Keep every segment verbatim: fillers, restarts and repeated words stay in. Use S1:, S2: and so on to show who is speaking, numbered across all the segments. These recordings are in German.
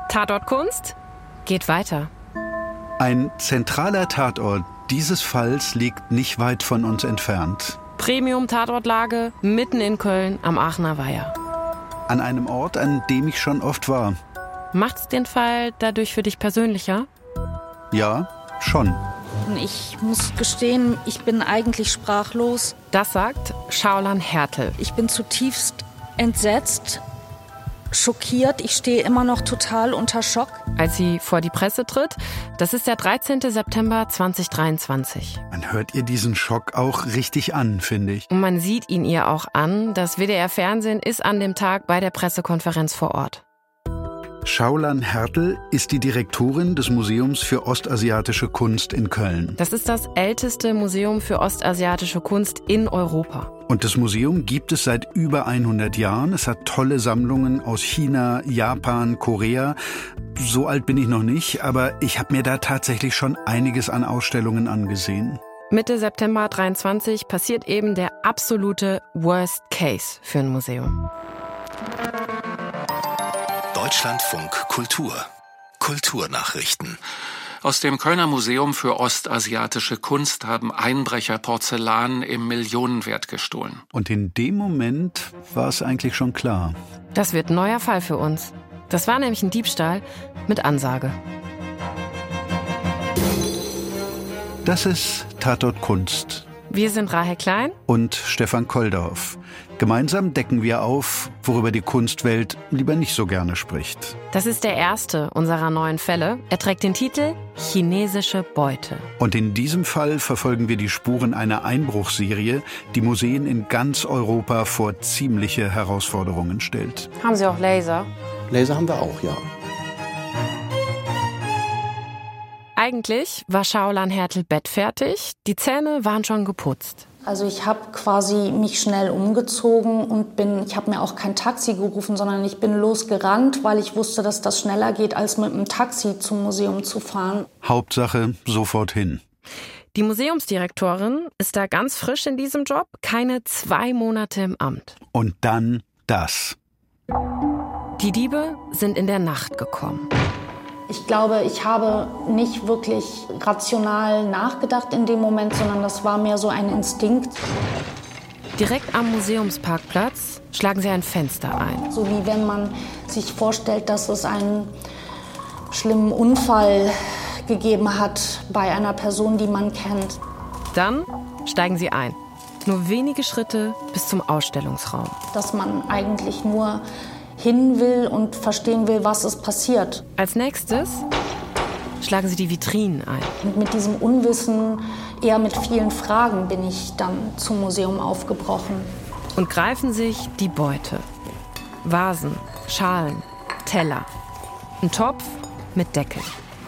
S1: Tatort Kunst geht weiter.
S2: Ein zentraler Tatort dieses Falls liegt nicht weit von uns entfernt.
S1: Premium-Tatortlage mitten in Köln am Aachener Weiher.
S2: An einem Ort, an dem ich schon oft war.
S1: Macht's den Fall dadurch für dich persönlicher?
S2: Ja, schon.
S3: Ich muss gestehen, ich bin eigentlich sprachlos.
S1: Das sagt Schaulan Hertel.
S3: Ich bin zutiefst entsetzt, schockiert. Ich stehe immer noch total unter Schock.
S1: Als sie vor die Presse tritt, das ist der dreizehnten September zweitausenddreiundzwanzig.
S2: Man hört ihr diesen Schock auch richtig an, finde ich.
S1: Und man sieht ihn ihr auch an. Das W D R-Fernsehen ist an dem Tag bei der Pressekonferenz vor Ort.
S2: Schaulan Hertel ist die Direktorin des Museums für ostasiatische Kunst in Köln.
S1: Das ist das älteste Museum für ostasiatische Kunst in Europa.
S2: Und das Museum gibt es seit über hundert Jahren. Es hat tolle Sammlungen aus China, Japan, Korea. So alt bin ich noch nicht, aber ich habe mir da tatsächlich schon einiges an Ausstellungen angesehen.
S1: Mitte September dreiundzwanzig passiert eben der absolute Worst Case für ein Museum.
S4: Deutschlandfunk Kultur. Kulturnachrichten. Aus dem Kölner Museum für ostasiatische Kunst haben Einbrecher Porzellan im Millionenwert gestohlen.
S2: Und in dem Moment war es eigentlich schon klar.
S1: Das wird ein neuer Fall für uns. Das war nämlich ein Diebstahl mit Ansage.
S2: Das ist Tatort Kunst.
S1: Wir sind Rahel Klein
S2: und Stefan Koldorf. Gemeinsam decken wir auf, worüber die Kunstwelt lieber nicht so gerne spricht.
S1: Das ist der erste unserer neuen Fälle. Er trägt den Titel Chinesische Beute.
S2: Und in diesem Fall verfolgen wir die Spuren einer Einbruchsserie, die Museen in ganz Europa vor ziemliche Herausforderungen stellt.
S1: Haben Sie auch Laser?
S5: Laser haben wir auch, ja.
S1: Eigentlich war Schaulan Hertel bettfertig. Die Zähne waren schon geputzt.
S3: Also ich habe quasi mich schnell umgezogen und bin, ich habe mir auch kein Taxi gerufen, sondern ich bin losgerannt, weil ich wusste, dass das schneller geht, als mit einem Taxi zum Museum zu fahren.
S2: Hauptsache sofort hin.
S1: Die Museumsdirektorin ist da ganz frisch in diesem Job, keine zwei Monate im Amt.
S2: Und dann das.
S1: Die Diebe sind in der Nacht gekommen.
S3: Ich glaube, ich habe nicht wirklich rational nachgedacht in dem Moment, sondern das war mehr so ein Instinkt.
S1: Direkt am Museumsparkplatz schlagen sie ein Fenster ein.
S3: So wie wenn man sich vorstellt, dass es einen schlimmen Unfall gegeben hat bei einer Person, die man kennt.
S1: Dann steigen sie ein. Nur wenige Schritte bis zum Ausstellungsraum.
S3: Dass man eigentlich nur hin will und verstehen will, was ist passiert.
S1: Als nächstes schlagen sie die Vitrinen ein.
S3: Und mit diesem Unwissen, eher mit vielen Fragen, bin ich dann zum Museum aufgebrochen.
S1: Und greifen sich die Beute. Vasen, Schalen, Teller. Ein Topf mit Deckel.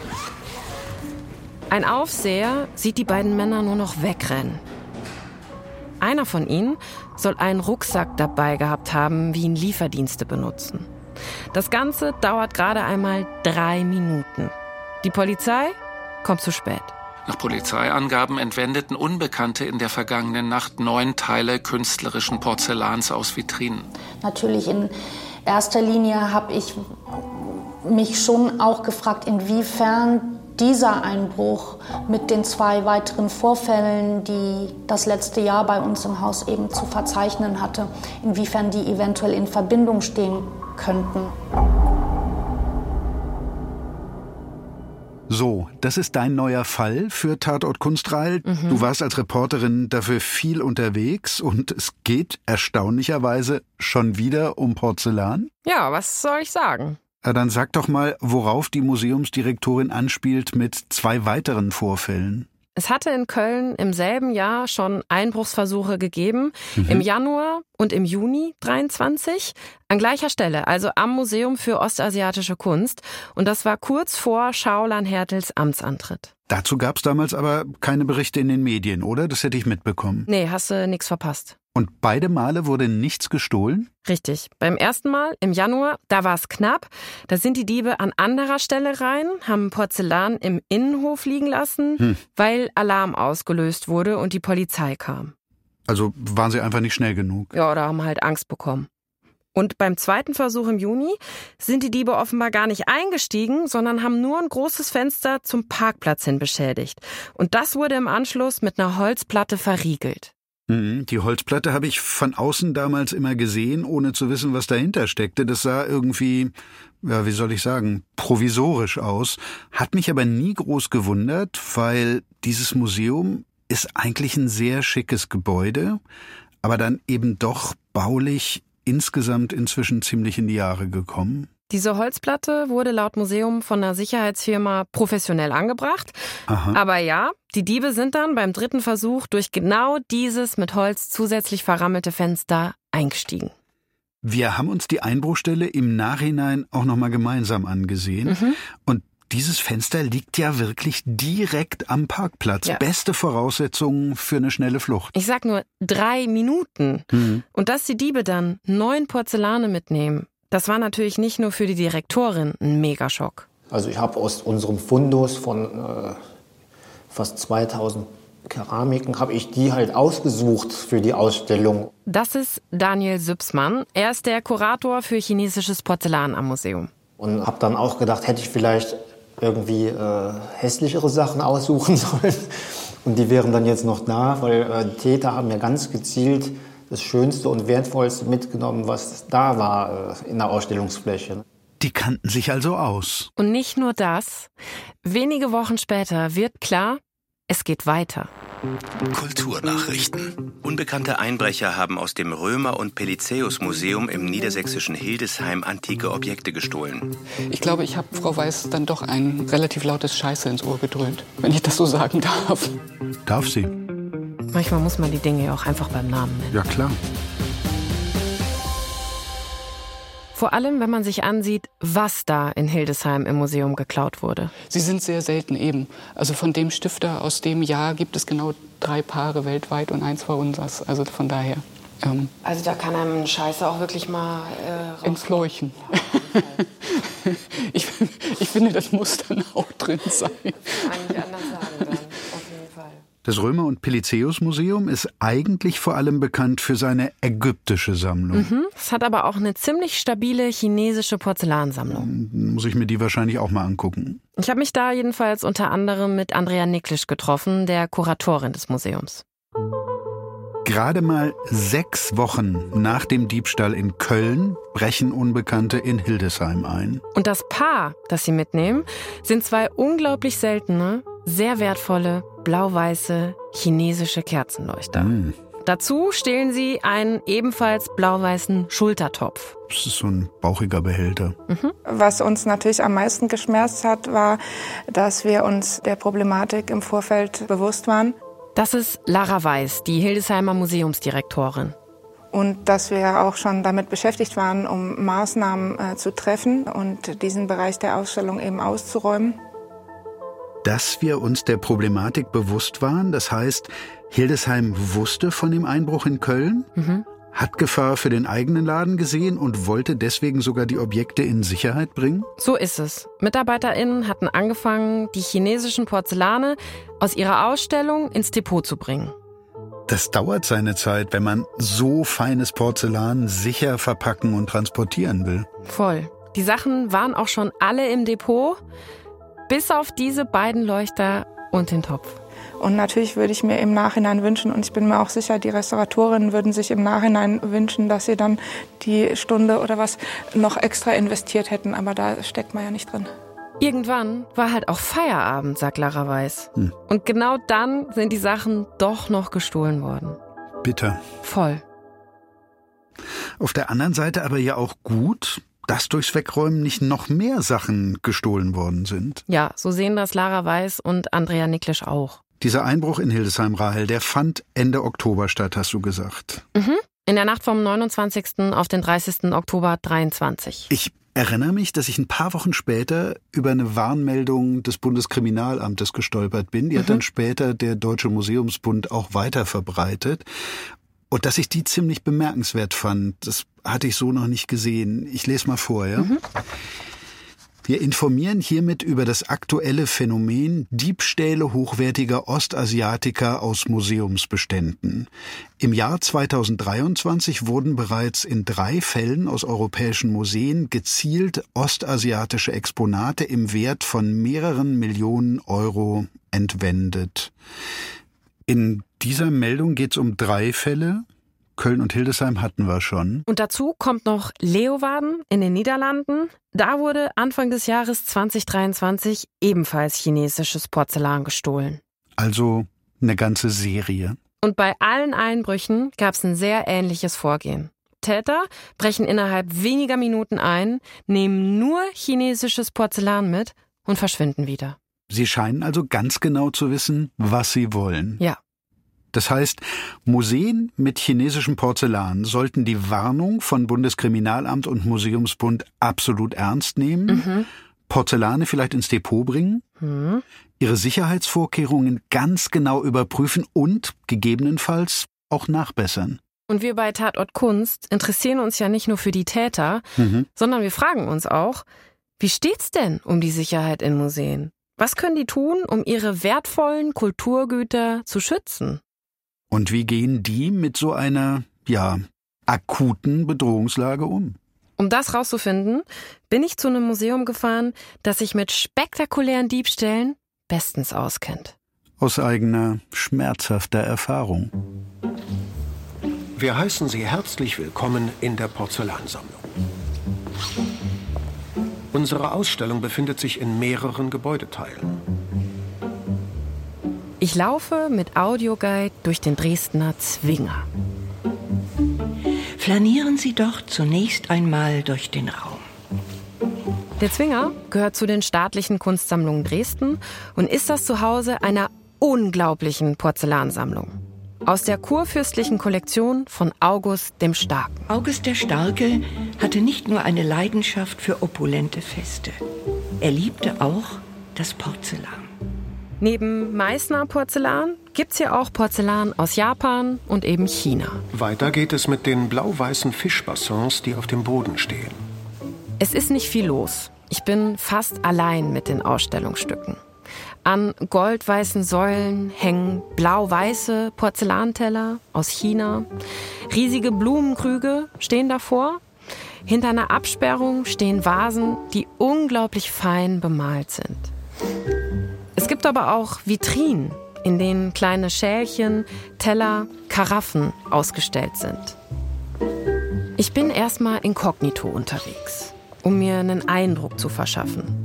S1: Ein Aufseher sieht die beiden Männer nur noch wegrennen. Einer von ihnen soll einen Rucksack dabei gehabt haben, wie ihn Lieferdienste benutzen. Das Ganze dauert gerade einmal drei Minuten. Die Polizei kommt zu spät.
S4: Nach Polizeiangaben entwendeten Unbekannte in der vergangenen Nacht neun Teile künstlerischen Porzellans aus Vitrinen.
S3: Natürlich in erster Linie habe ich mich schon auch gefragt, inwiefern dieser Einbruch mit den zwei weiteren Vorfällen, die das letzte Jahr bei uns im Haus eben zu verzeichnen hatte, inwiefern die eventuell in Verbindung stehen könnten.
S2: So, das ist dein neuer Fall für Tatort Kunst, Rahel. Mhm. Du warst als Reporterin dafür viel unterwegs und es geht erstaunlicherweise schon wieder um Porzellan.
S1: Ja, was soll ich sagen?
S2: Dann sag doch mal, worauf die Museumsdirektorin anspielt mit zwei weiteren Vorfällen.
S1: Es hatte in Köln im selben Jahr schon Einbruchsversuche gegeben, mhm. im Januar und im Juni dreiundzwanzig, an gleicher Stelle, also am Museum für ostasiatische Kunst. Und das war kurz vor Schaulan Hertels Amtsantritt.
S2: Dazu gab es damals aber keine Berichte in den Medien, oder? Das hätte ich mitbekommen.
S1: Nee, hast du nichts verpasst.
S2: Und beide Male wurde nichts gestohlen?
S1: Richtig. Beim ersten Mal, im Januar, da war es knapp. Da sind die Diebe an anderer Stelle rein, haben Porzellan im Innenhof liegen lassen, hm. weil Alarm ausgelöst wurde und die Polizei kam.
S2: Also waren sie einfach nicht schnell genug?
S1: Ja, oder haben halt Angst bekommen. Und beim zweiten Versuch im Juni sind die Diebe offenbar gar nicht eingestiegen, sondern haben nur ein großes Fenster zum Parkplatz hin beschädigt. Und das wurde im Anschluss mit einer Holzplatte verriegelt.
S2: Die Holzplatte habe ich von außen damals immer gesehen, ohne zu wissen, was dahinter steckte. Das sah irgendwie, ja, wie soll ich sagen, provisorisch aus. Hat mich aber nie groß gewundert, weil dieses Museum ist eigentlich ein sehr schickes Gebäude, aber dann eben doch baulich insgesamt inzwischen ziemlich in die Jahre gekommen.
S1: Diese Holzplatte wurde laut Museum von einer Sicherheitsfirma professionell angebracht.
S2: Aha.
S1: Aber ja, die Diebe sind dann beim dritten Versuch durch genau dieses mit Holz zusätzlich verrammelte Fenster eingestiegen.
S2: Wir haben uns die Einbruchstelle im Nachhinein auch nochmal gemeinsam angesehen.
S1: Mhm.
S2: Und dieses Fenster liegt ja wirklich direkt am Parkplatz.
S1: Ja.
S2: Beste Voraussetzungen für eine schnelle Flucht.
S1: Ich sag nur drei Minuten.
S2: Mhm.
S1: Und dass die Diebe dann neun Porzellane mitnehmen, das war natürlich nicht nur für die Direktorin ein Megaschock.
S5: Also ich habe aus unserem Fundus von äh, fast zweitausend Keramiken, habe ich die halt ausgesucht für die Ausstellung.
S1: Das ist Daniel Sübsmann. Er ist der Kurator für chinesisches Porzellan am Museum.
S5: Und habe dann auch gedacht, hätte ich vielleicht irgendwie äh, hässlichere Sachen aussuchen sollen. Und die wären dann jetzt noch da, weil äh, die Täter haben ja ganz gezielt das Schönste und Wertvollste mitgenommen, was da war äh, in der Ausstellungsfläche.
S2: Die kannten sich also aus.
S1: Und nicht nur das. Wenige Wochen später wird klar, es geht weiter.
S6: Kulturnachrichten. Unbekannte Einbrecher haben aus dem Römer- und Pelizaeus-Museum im niedersächsischen Hildesheim antike Objekte gestohlen.
S7: Ich glaube, ich habe Frau Weiß dann doch ein relativ lautes Scheiße ins Ohr gedröhnt, wenn ich das so sagen darf.
S2: Darf sie?
S1: Manchmal muss man die Dinge ja auch einfach beim Namen nennen.
S2: Ja, klar.
S1: Vor allem, wenn man sich ansieht, was da in Hildesheim im Museum geklaut wurde.
S7: Sie sind sehr selten eben. Also von dem Stifter aus dem Jahr gibt es genau drei Paare weltweit und eins war unseres. Also von daher. Ähm,
S1: Also da kann einem Scheiße auch wirklich mal äh,
S7: entfleuchen. ich, ich finde, das muss dann auch drin sein.
S1: Eigentlich anders sagen dann, auf jeden Fall.
S2: Das Römer- und Pelizaeus-Museum ist eigentlich vor allem bekannt für seine ägyptische Sammlung.
S1: Mhm. Es hat aber auch eine ziemlich stabile chinesische Porzellansammlung.
S2: Muss ich mir die wahrscheinlich auch mal angucken.
S1: Ich habe mich da jedenfalls unter anderem mit Andrea Niklisch getroffen, der Kuratorin des Museums.
S2: Gerade mal sechs Wochen nach dem Diebstahl in Köln brechen Unbekannte in Hildesheim ein.
S1: Und das Paar, das sie mitnehmen, sind zwei unglaublich seltene, sehr wertvolle, blau-weiße chinesische Kerzenleuchter.
S2: Mm.
S1: Dazu stehlen sie einen ebenfalls blau-weißen Schultertopf.
S2: Das ist so ein bauchiger Behälter.
S1: Mhm.
S8: Was uns natürlich am meisten geschmerzt hat, war, dass wir uns der Problematik im Vorfeld bewusst waren.
S1: Das ist Lara Weiß, die Hildesheimer Museumsdirektorin.
S8: Und dass wir auch schon damit beschäftigt waren, um Maßnahmen äh, zu treffen und diesen Bereich der Ausstellung eben auszuräumen.
S2: Dass wir uns der Problematik bewusst waren, das heißt, Hildesheim wusste von dem Einbruch in Köln,
S1: Mhm.
S2: hat Gefahr für den eigenen Laden gesehen und wollte deswegen sogar die Objekte in Sicherheit bringen?
S1: So ist es. MitarbeiterInnen hatten angefangen, die chinesischen Porzellane aus ihrer Ausstellung ins Depot zu bringen.
S2: Das dauert seine Zeit, wenn man so feines Porzellan sicher verpacken und transportieren will.
S1: Voll. Die Sachen waren auch schon alle im Depot, bis auf diese beiden Leuchter und den Topf.
S8: Und natürlich würde ich mir im Nachhinein wünschen, und ich bin mir auch sicher, die Restauratorinnen würden sich im Nachhinein wünschen, dass sie dann die Stunde oder was noch extra investiert hätten. Aber da steckt man ja nicht drin.
S1: Irgendwann war halt auch Feierabend, sagt Lara Weiß.
S2: Hm.
S1: Und genau dann sind die Sachen doch noch gestohlen worden.
S2: Bitter.
S1: Voll.
S2: Auf der anderen Seite aber ja auch gut, dass durchs Wegräumen nicht noch mehr Sachen gestohlen worden sind.
S1: Ja, so sehen das Lara Weiß und Andrea Niklisch auch.
S2: Dieser Einbruch in Hildesheim, Rahel, der fand Ende Oktober statt, hast du gesagt.
S1: Mhm. In der Nacht vom neunundzwanzigsten auf den dreißigsten Oktober dreiundzwanzig.
S2: Ich erinnere mich, dass ich ein paar Wochen später über eine Warnmeldung des Bundeskriminalamtes gestolpert bin. Die
S1: Mhm.
S2: hat dann später der Deutsche Museumsbund auch weiter verbreitet. Und dass ich die ziemlich bemerkenswert fand, das hatte ich so noch nicht gesehen. Ich lese mal vor, ja?
S1: Mhm.
S2: Wir informieren hiermit über das aktuelle Phänomen Diebstähle hochwertiger Ostasiatiker aus Museumsbeständen. Im Jahr zweitausenddreiundzwanzig wurden bereits in drei Fällen aus europäischen Museen gezielt ostasiatische Exponate im Wert von mehreren Millionen Euro entwendet. In dieser Meldung geht es um drei Fälle. Köln und Hildesheim hatten wir schon.
S1: Und dazu kommt noch Leeuwarden in den Niederlanden. Da wurde Anfang des Jahres zweitausenddreiundzwanzig ebenfalls chinesisches Porzellan gestohlen.
S2: Also eine ganze Serie.
S1: Und bei allen Einbrüchen gab es ein sehr ähnliches Vorgehen. Täter brechen innerhalb weniger Minuten ein, nehmen nur chinesisches Porzellan mit und verschwinden wieder.
S2: Sie scheinen also ganz genau zu wissen, was sie wollen.
S1: Ja.
S2: Das heißt, Museen mit chinesischem Porzellan sollten die Warnung von Bundeskriminalamt und Museumsbund absolut ernst nehmen, mhm. Porzellane vielleicht ins Depot bringen, mhm. ihre Sicherheitsvorkehrungen ganz genau überprüfen und gegebenenfalls auch nachbessern.
S1: Und wir bei Tatort Kunst interessieren uns ja nicht nur für die Täter, mhm. sondern wir fragen uns auch, wie steht's denn um die Sicherheit in Museen? Was können die tun, um ihre wertvollen Kulturgüter zu schützen?
S2: Und wie gehen die mit so einer, ja, akuten Bedrohungslage um?
S1: Um das rauszufinden, bin ich zu einem Museum gefahren, das sich mit spektakulären Diebstählen bestens auskennt.
S2: Aus eigener, schmerzhafter Erfahrung.
S9: Wir heißen Sie herzlich willkommen in der Porzellansammlung. Unsere Ausstellung befindet sich in mehreren Gebäudeteilen.
S1: Ich laufe mit Audioguide durch den Dresdner Zwinger.
S10: Flanieren Sie doch zunächst einmal durch den Raum.
S1: Der Zwinger gehört zu den staatlichen Kunstsammlungen Dresden und ist das Zuhause einer unglaublichen Porzellansammlung. Aus der kurfürstlichen Kollektion von August dem Starken.
S10: August der Starke hatte nicht nur eine Leidenschaft für opulente Feste. Er liebte auch das Porzellan.
S1: Neben Meißner Porzellan gibt's hier auch Porzellan aus Japan und eben China.
S9: Weiter geht es mit den blau-weißen Fischbassins, die auf dem Boden stehen.
S1: Es ist nicht viel los. Ich bin fast allein mit den Ausstellungsstücken. An goldweißen Säulen hängen blau-weiße Porzellanteller aus China. Riesige Blumenkrüge stehen davor. Hinter einer Absperrung stehen Vasen, die unglaublich fein bemalt sind. Es gibt aber auch Vitrinen, in denen kleine Schälchen, Teller, Karaffen ausgestellt sind. Ich bin erstmal inkognito unterwegs, um mir einen Eindruck zu verschaffen.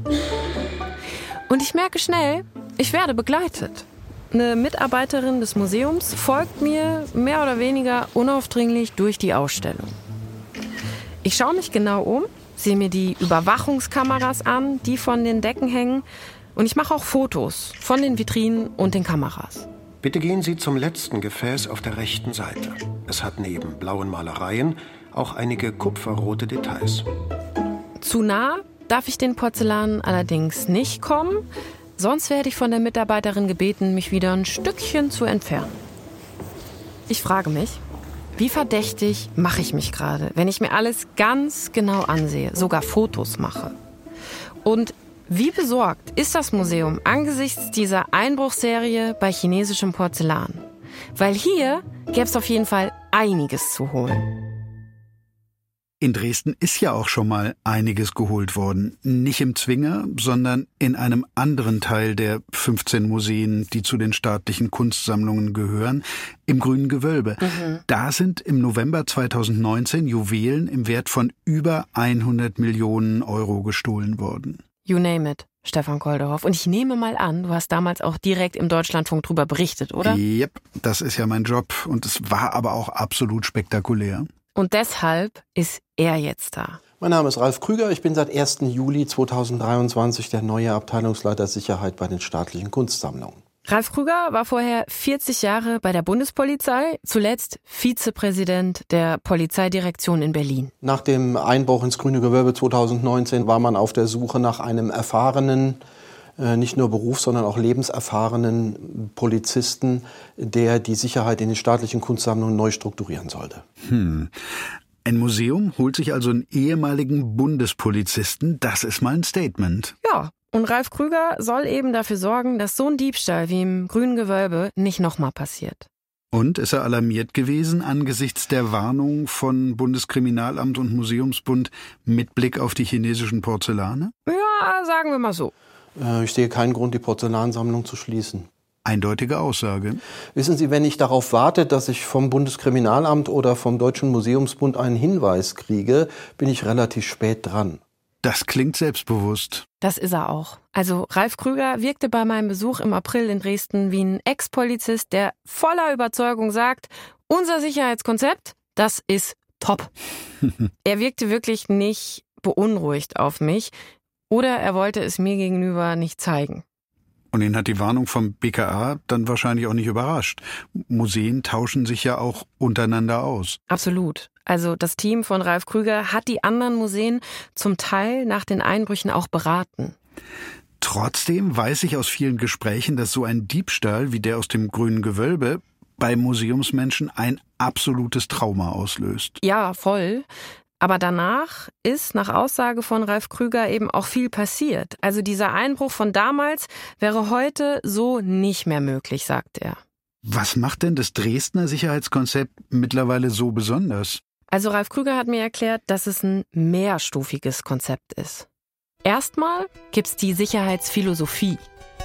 S1: Und ich merke schnell, ich werde begleitet. Eine Mitarbeiterin des Museums folgt mir mehr oder weniger unaufdringlich durch die Ausstellung. Ich schaue mich genau um, sehe mir die Überwachungskameras an, die von den Decken hängen. Und ich mache auch Fotos von den Vitrinen und den Kameras.
S9: Bitte gehen Sie zum letzten Gefäß auf der rechten Seite. Es hat neben blauen Malereien auch einige kupferrote Details.
S1: Zu nah darf ich den Porzellan allerdings nicht kommen, sonst werde ich von der Mitarbeiterin gebeten, mich wieder ein Stückchen zu entfernen. Ich frage mich, wie verdächtig mache ich mich gerade, wenn ich mir alles ganz genau ansehe, sogar Fotos mache? Und wie besorgt ist das Museum angesichts dieser Einbruchsserie bei chinesischem Porzellan? Weil hier gäbe es auf jeden Fall einiges zu holen.
S2: In Dresden ist ja auch schon mal einiges geholt worden. Nicht im Zwinger, sondern in einem anderen Teil der fünfzehn Museen, die zu den staatlichen Kunstsammlungen gehören, im Grünen Gewölbe. Mhm. Da sind im November zweitausendneunzehn Juwelen im Wert von über hundert Millionen Euro gestohlen worden.
S1: You name it, Stefan Kolderhoff. Und ich nehme mal an, du hast damals auch direkt im Deutschlandfunk drüber berichtet, oder?
S2: Yep, das ist ja mein Job. Und es war aber auch absolut spektakulär.
S1: Und deshalb ist er jetzt da.
S11: Mein Name ist Ralf Krüger. Ich bin seit ersten Juli zweitausenddreiundzwanzig der neue Abteilungsleiter Sicherheit bei den staatlichen Kunstsammlungen.
S1: Ralf Krüger war vorher vierzig Jahre bei der Bundespolizei, zuletzt Vizepräsident der Polizeidirektion in Berlin.
S11: Nach dem Einbruch ins Grüne Gewölbe zweitausendneunzehn war man auf der Suche nach einem erfahrenen, nicht nur berufs-, sondern auch lebenserfahrenen Polizisten, der die Sicherheit in den staatlichen Kunstsammlungen neu strukturieren sollte.
S2: Hm. Ein Museum holt sich also einen ehemaligen Bundespolizisten. Das ist mal ein Statement.
S1: Ja, und Ralf Krüger soll eben dafür sorgen, dass so ein Diebstahl wie im Grünen Gewölbe nicht nochmal passiert.
S2: Und ist er alarmiert gewesen angesichts der Warnung von Bundeskriminalamt und Museumsbund mit Blick auf die chinesischen Porzellane?
S1: Ja, sagen wir mal so.
S11: Äh, ich sehe keinen Grund, die Porzellansammlung zu schließen.
S2: Eindeutige Aussage.
S11: Wissen Sie, wenn ich darauf warte, dass ich vom Bundeskriminalamt oder vom Deutschen Museumsbund einen Hinweis kriege, bin ich relativ spät dran.
S2: Das klingt selbstbewusst.
S1: Das ist er auch. Also Ralf Krüger wirkte bei meinem Besuch im April in Dresden wie ein Ex-Polizist, der voller Überzeugung sagt, unser Sicherheitskonzept, das ist top. Er wirkte wirklich nicht beunruhigt auf mich oder er wollte es mir gegenüber nicht zeigen.
S2: Und ihn hat die Warnung vom B K A dann wahrscheinlich auch nicht überrascht. Museen tauschen sich ja auch untereinander aus.
S1: Absolut. Also das Team von Ralf Krüger hat die anderen Museen zum Teil nach den Einbrüchen auch beraten.
S2: Trotzdem weiß ich aus vielen Gesprächen, dass so ein Diebstahl wie der aus dem Grünen Gewölbe bei Museumsmenschen ein absolutes Trauma auslöst.
S1: Ja, voll. Aber danach ist nach Aussage von Ralf Krüger eben auch viel passiert. Also dieser Einbruch von damals wäre heute so nicht mehr möglich, sagt er.
S2: Was macht denn das Dresdner Sicherheitskonzept mittlerweile so besonders?
S1: Also Ralf Krüger hat mir erklärt, dass es ein mehrstufiges Konzept ist. Erstmal gibt's die Sicherheitsphilosophie.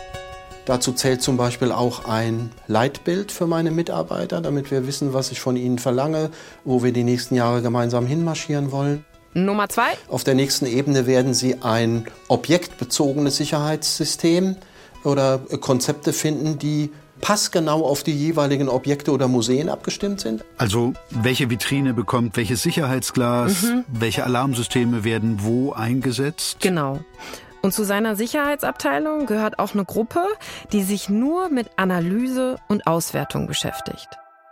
S11: Dazu zählt zum Beispiel auch ein Leitbild für meine Mitarbeiter, damit wir wissen, was ich von ihnen verlange, wo wir die nächsten Jahre gemeinsam hinmarschieren wollen.
S1: Nummer zwei.
S11: Auf der nächsten Ebene werden Sie ein objektbezogenes Sicherheitssystem oder Konzepte finden, die passgenau auf die jeweiligen Objekte oder Museen abgestimmt sind.
S2: Also welche Vitrine bekommt welches Sicherheitsglas, mhm. welche Alarmsysteme werden wo eingesetzt?
S1: Genau. Und zu seiner Sicherheitsabteilung gehört auch eine Gruppe, die sich nur mit Analyse und Auswertung beschäftigt.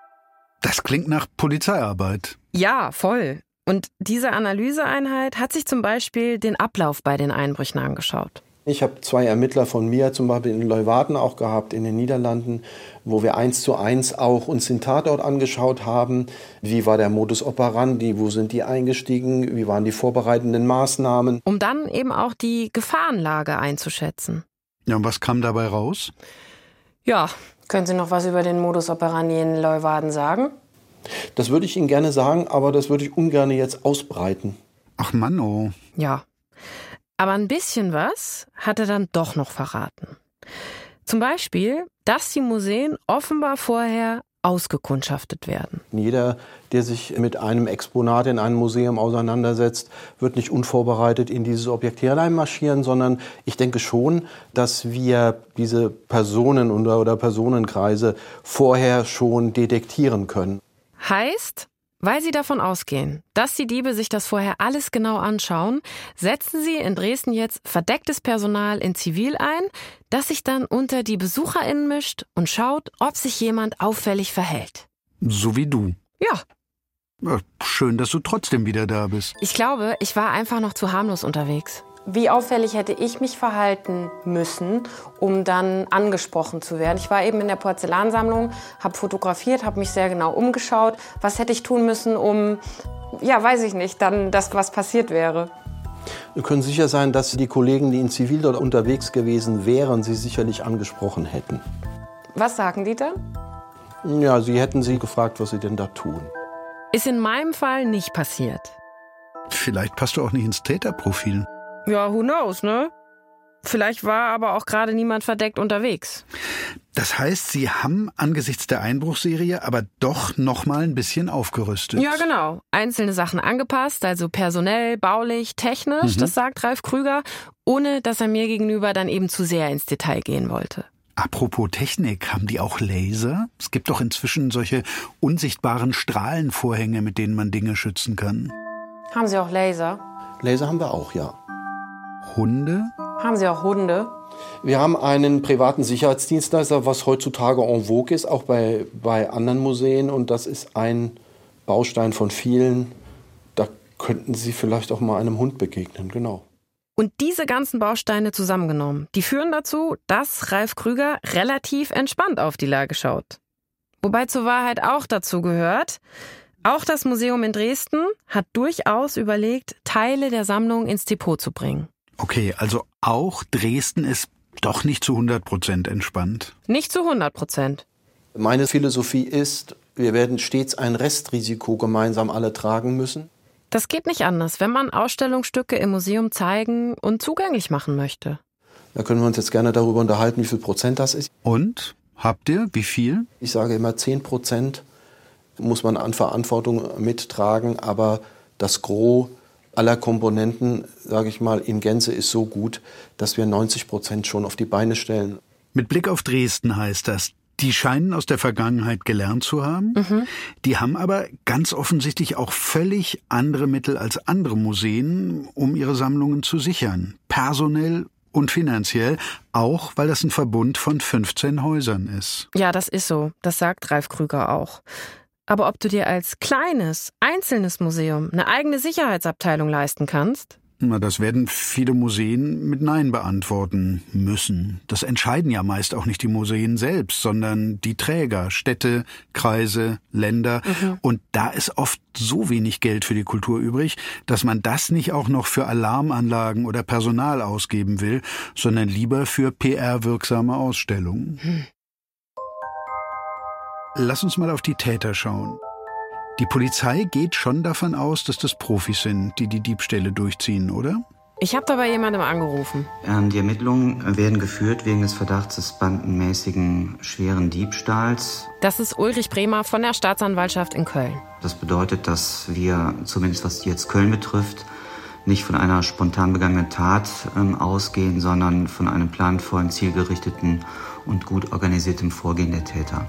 S2: Das klingt nach Polizeiarbeit.
S1: Ja, voll. Und diese Analyseeinheit hat sich zum Beispiel den Ablauf bei den Einbrüchen angeschaut.
S11: Ich habe zwei Ermittler von mir zum Beispiel in Leeuwarden auch gehabt, in den Niederlanden, wo wir eins zu eins auch uns den Tatort angeschaut haben. Wie war der Modus operandi, wo sind die eingestiegen, wie waren die vorbereitenden Maßnahmen?
S1: Um dann eben auch die Gefahrenlage einzuschätzen.
S2: Ja, und was kam dabei raus?
S1: Ja, können Sie noch was über den Modus operandi in Leeuwarden sagen?
S11: Das würde ich Ihnen gerne sagen, aber das würde ich ungern jetzt ausbreiten.
S2: Ach Mann, oh.
S1: Ja. Aber ein bisschen was hat er dann doch noch verraten. Zum Beispiel, dass die Museen offenbar vorher ausgekundschaftet werden.
S11: Jeder, der sich mit einem Exponat in einem Museum auseinandersetzt, wird nicht unvorbereitet in dieses Objekt hineinmarschieren, sondern ich denke schon, dass wir diese Personen oder, oder Personenkreise vorher schon detektieren können.
S1: Heißt, weil sie davon ausgehen, dass die Diebe sich das vorher alles genau anschauen, setzen sie in Dresden jetzt verdecktes Personal in Zivil ein, das sich dann unter die BesucherInnen mischt und schaut, ob sich jemand auffällig verhält.
S2: So wie du.
S1: Ja.
S2: Ja, schön, dass du trotzdem wieder da bist.
S1: Ich glaube, ich war einfach noch zu harmlos unterwegs. Wie auffällig hätte ich mich verhalten müssen, um dann angesprochen zu werden? Ich war eben in der Porzellansammlung, habe fotografiert, habe mich sehr genau umgeschaut. Was hätte ich tun müssen, um, ja, weiß ich nicht, dann, dass was passiert wäre?
S11: Wir können sicher sein, dass die Kollegen, die in Zivil dort unterwegs gewesen wären, sie sicherlich angesprochen hätten.
S1: Was sagen die dann?
S11: Ja, sie hätten sie gefragt, was sie denn da tun.
S1: Ist in meinem Fall nicht passiert.
S2: Vielleicht passt du auch nicht ins Täterprofil.
S1: Ja, who knows, ne? Vielleicht war aber auch gerade niemand verdeckt unterwegs.
S2: Das heißt, Sie haben angesichts der Einbruchserie aber doch noch mal ein bisschen aufgerüstet.
S1: Ja, genau. Einzelne Sachen angepasst, also personell, baulich, technisch, mhm. das sagt Ralf Krüger, ohne dass er mir gegenüber dann eben zu sehr ins Detail gehen wollte.
S2: Apropos Technik, haben die auch Laser? Es gibt doch inzwischen solche unsichtbaren Strahlenvorhänge, mit denen man Dinge schützen kann.
S1: Haben Sie auch Laser?
S11: Laser haben wir auch, ja.
S2: Hunde?
S1: Haben Sie auch Hunde?
S11: Wir haben einen privaten Sicherheitsdienstleister, was heutzutage en vogue ist, auch bei, bei anderen Museen. Und das ist ein Baustein von vielen. Da könnten Sie vielleicht auch mal einem Hund begegnen, genau.
S1: Und diese ganzen Bausteine zusammengenommen, die führen dazu, dass Ralf Krüger relativ entspannt auf die Lage schaut. Wobei zur Wahrheit auch dazu gehört, Auch das Museum in Dresden hat durchaus überlegt, Teile der Sammlung ins Depot zu bringen.
S2: Okay, also auch Dresden ist doch nicht zu hundert Prozent entspannt.
S1: Nicht zu hundert Prozent.
S11: Meine Philosophie ist, wir werden stets ein Restrisiko gemeinsam alle tragen müssen.
S1: Das geht nicht anders, wenn man Ausstellungsstücke im Museum zeigen und zugänglich machen möchte.
S11: Da können wir uns jetzt gerne darüber unterhalten, wie viel Prozent das ist.
S2: Und? Habt ihr? Wie viel?
S11: Ich sage immer, zehn Prozent muss man an Verantwortung mittragen, aber das Gros aller Komponenten, sage ich mal, in Gänze ist so gut, dass wir neunzig Prozent schon auf die Beine stellen.
S2: Mit Blick auf Dresden heißt das, die scheinen aus der Vergangenheit gelernt zu haben. Mhm. Die haben aber ganz offensichtlich auch völlig andere Mittel als andere Museen, um ihre Sammlungen zu sichern. Personell und finanziell, auch weil das ein Verbund von fünfzehn Häusern ist.
S1: Ja, das ist so. Das sagt Ralf Krüger auch. Aber ob du dir als kleines, einzelnes Museum eine eigene Sicherheitsabteilung leisten kannst?
S2: Na, das werden viele Museen mit Nein beantworten müssen. Das entscheiden ja meist auch nicht die Museen selbst, sondern die Träger, Städte, Kreise, Länder. Mhm. Und da ist oft so wenig Geld für die Kultur übrig, dass man das nicht auch noch für Alarmanlagen oder Personal ausgeben will, sondern lieber für P R-wirksame Ausstellungen. Mhm. Lass uns mal auf die Täter schauen. Die Polizei geht schon davon aus, dass das Profis sind, die die Diebstähle durchziehen, oder?
S1: Ich habe da bei jemandem angerufen.
S12: Die Ermittlungen werden geführt wegen des Verdachts des bandenmäßigen schweren Diebstahls.
S1: Das ist Ulrich Bremer von der Staatsanwaltschaft in Köln.
S12: Das bedeutet, dass wir, zumindest was jetzt Köln betrifft, nicht von einer spontan begangenen Tat ähm, ausgehen, sondern von einem planvollen, zielgerichteten und gut organisiertem Vorgehen der Täter.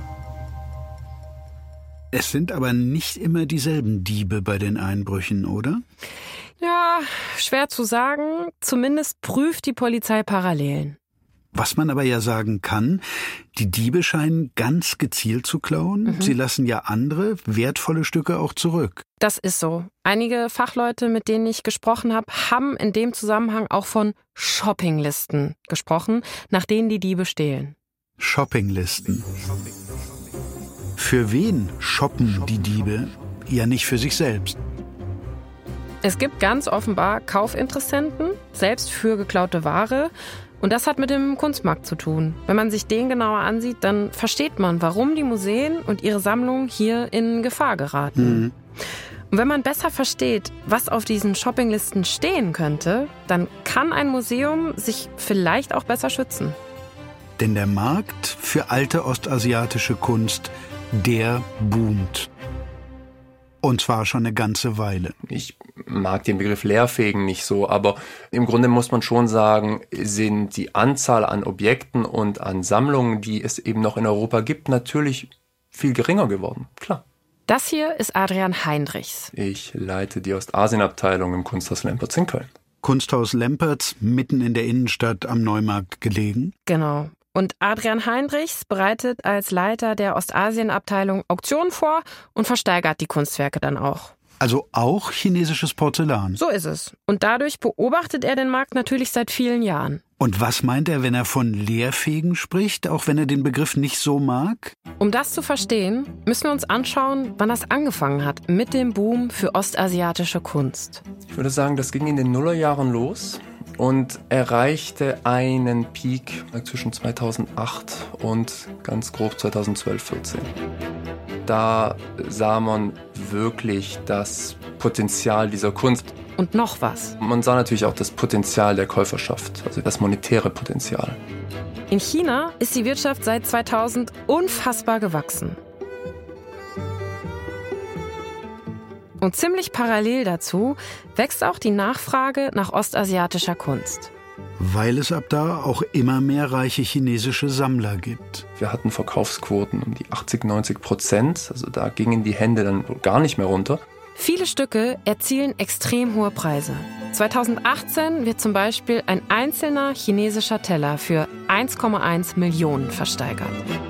S2: Es sind aber nicht immer dieselben Diebe bei den Einbrüchen, oder?
S1: Ja, schwer zu sagen. Zumindest prüft die Polizei Parallelen.
S2: Was man aber ja sagen kann, die Diebe scheinen ganz gezielt zu klauen. Mhm. Sie lassen ja andere wertvolle Stücke auch zurück.
S1: Das ist so. Einige Fachleute, mit denen ich gesprochen habe, haben in dem Zusammenhang auch von Shoppinglisten gesprochen, nach denen die Diebe stehlen.
S2: Shoppinglisten. Für wen shoppen die Diebe? Ja, nicht für sich selbst.
S1: Es gibt ganz offenbar Kaufinteressenten, selbst für geklaute Ware. Und das hat mit dem Kunstmarkt zu tun. Wenn man sich den genauer ansieht, dann versteht man, warum die Museen und ihre Sammlungen hier in Gefahr geraten. Mhm. Und wenn man besser versteht, was auf diesen Shoppinglisten stehen könnte, dann kann ein Museum sich vielleicht auch besser schützen.
S2: Denn der Markt für alte ostasiatische Kunst, der boomt. Und zwar schon eine ganze Weile.
S13: Ich mag den Begriff Leerfegen nicht so, aber im Grunde muss man schon sagen, sind die Anzahl an Objekten und an Sammlungen, die es eben noch in Europa gibt, natürlich viel geringer geworden. Klar.
S1: Das hier ist Adrian Heinrichs.
S13: Ich leite die Ostasienabteilung im Kunsthaus Lempertz in Köln.
S2: Kunsthaus Lempertz, mitten in der Innenstadt am Neumarkt gelegen.
S1: Genau. Und Adrian Heinrichs bereitet als Leiter der Ostasienabteilung Auktionen vor und versteigert die Kunstwerke dann auch.
S2: Also auch chinesisches Porzellan?
S1: So ist es. Und dadurch beobachtet er den Markt natürlich seit vielen Jahren.
S2: Und was meint er, wenn er von Leerfegen spricht, auch wenn er den Begriff nicht so mag?
S1: Um das zu verstehen, müssen wir uns anschauen, wann das angefangen hat mit dem Boom für ostasiatische Kunst.
S13: Ich würde sagen, das ging in den Nullerjahren los und erreichte einen Peak zwischen zweitausendacht und ganz grob zweitausendzwölf vierzehn. Da sah man wirklich das Potenzial dieser Kunst.
S1: Und noch was.
S13: Man sah natürlich auch das Potenzial der Käuferschaft, also das monetäre Potenzial.
S1: In China ist die Wirtschaft seit zweitausend unfassbar gewachsen. Und ziemlich parallel dazu wächst auch die Nachfrage nach ostasiatischer Kunst.
S2: Weil es ab da auch immer mehr reiche chinesische Sammler gibt.
S13: Wir hatten Verkaufsquoten um die achtzig, neunzig Prozent. Also da gingen die Hände dann gar nicht mehr runter.
S1: Viele Stücke erzielen extrem hohe Preise. zweitausendachtzehn wird zum Beispiel ein einzelner chinesischer Teller für eins Komma eins Millionen versteigert.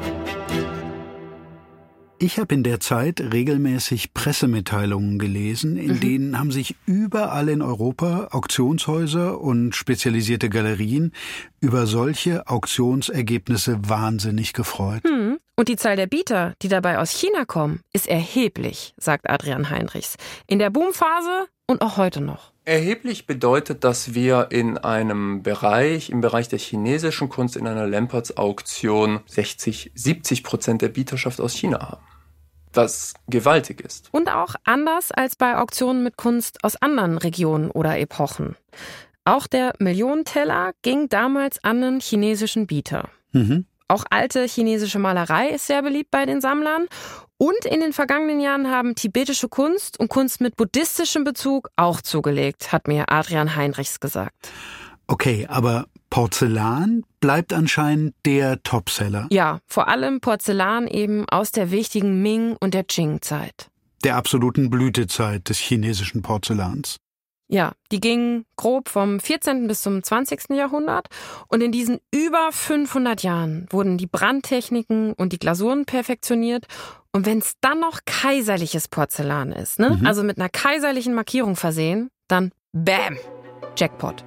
S2: Ich habe in der Zeit regelmäßig Pressemitteilungen gelesen, in mhm. denen haben sich überall in Europa Auktionshäuser und spezialisierte Galerien über solche Auktionsergebnisse wahnsinnig gefreut.
S1: Mhm. Und die Zahl der Bieter, die dabei aus China kommen, ist erheblich, sagt Adrian Heinrichs. In der Boomphase und auch heute noch.
S13: Erheblich bedeutet, dass wir in einem Bereich, im Bereich der chinesischen Kunst, in einer Lempertz-Auktion sechzig, siebzig Prozent der Bieterschaft aus China haben. Was gewaltig ist.
S1: Und auch anders als bei Auktionen mit Kunst aus anderen Regionen oder Epochen. Auch der Millionenteller ging damals an einen chinesischen Bieter.
S2: Mhm.
S1: Auch alte chinesische Malerei ist sehr beliebt bei den Sammlern. Und in den vergangenen Jahren haben tibetische Kunst und Kunst mit buddhistischem Bezug auch zugelegt, hat mir Adrian Heinrichs gesagt.
S2: Okay, aber Porzellan bleibt anscheinend der Topseller.
S1: Ja, vor allem Porzellan eben aus der wichtigen Ming- und der Qing-Zeit.
S2: Der absoluten Blütezeit des chinesischen Porzellans.
S1: Ja, die ging grob vom vierzehnten bis zum zwanzigsten Jahrhundert. Und in diesen über fünfhundert Jahren wurden die Brandtechniken und die Glasuren perfektioniert. Und wenn es dann noch kaiserliches Porzellan ist, ne? Mhm. Also mit einer kaiserlichen Markierung versehen, dann Bäm, Jackpot.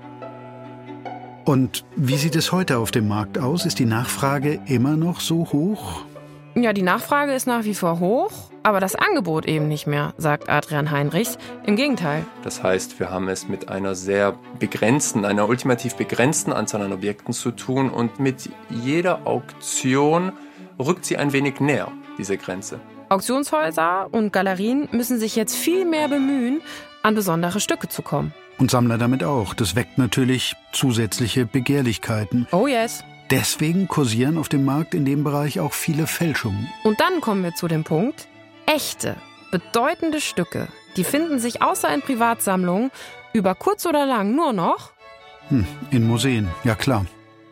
S2: Und wie sieht es heute auf dem Markt aus? Ist die Nachfrage immer noch so hoch?
S1: Ja, die Nachfrage ist nach wie vor hoch, aber das Angebot eben nicht mehr, sagt Adrian Heinrichs. Im Gegenteil.
S13: Das heißt, wir haben es mit einer sehr begrenzten, einer ultimativ begrenzten Anzahl an Objekten zu tun und mit jeder Auktion rückt sie ein wenig näher, diese Grenze.
S1: Auktionshäuser und Galerien müssen sich jetzt viel mehr bemühen, an besondere Stücke zu kommen.
S2: Und Sammler damit auch. Das weckt natürlich zusätzliche Begehrlichkeiten.
S1: Oh yes.
S2: Deswegen kursieren auf dem Markt in dem Bereich auch viele Fälschungen.
S1: Und dann kommen wir zu dem Punkt, echte, bedeutende Stücke, die finden sich außer in Privatsammlungen über kurz oder lang nur noch
S2: hm, in Museen, ja klar.